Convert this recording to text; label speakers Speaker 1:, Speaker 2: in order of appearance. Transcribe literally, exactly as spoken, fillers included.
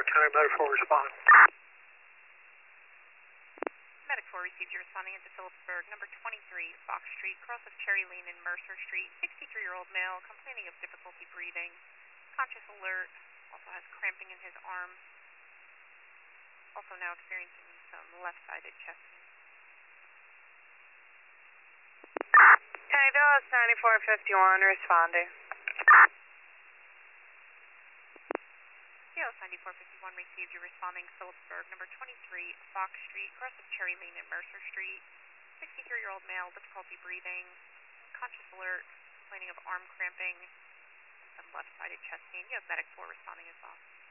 Speaker 1: County Medic four respond.
Speaker 2: Medic four received you responding into Phillipsburg, number twenty-three, Fox Street, cross of Cherry Lane and Mercer Street. sixty-three-year-old male complaining of difficulty breathing. Conscious alert, also has cramping in his arm. Also now experiencing some left-sided chest pain.
Speaker 3: County Dallas ninety-four fifty-one responding.
Speaker 2: Dallas ninety-four fifty-one received you responding Phillipsburg, number twenty-three, Fox Street, cross of Cherry Lane and Mercer Street. sixty-three-year-old male, difficulty breathing, conscious alert, complaining of arm cramping, and some left-sided chest pain. You have Medic four responding as well.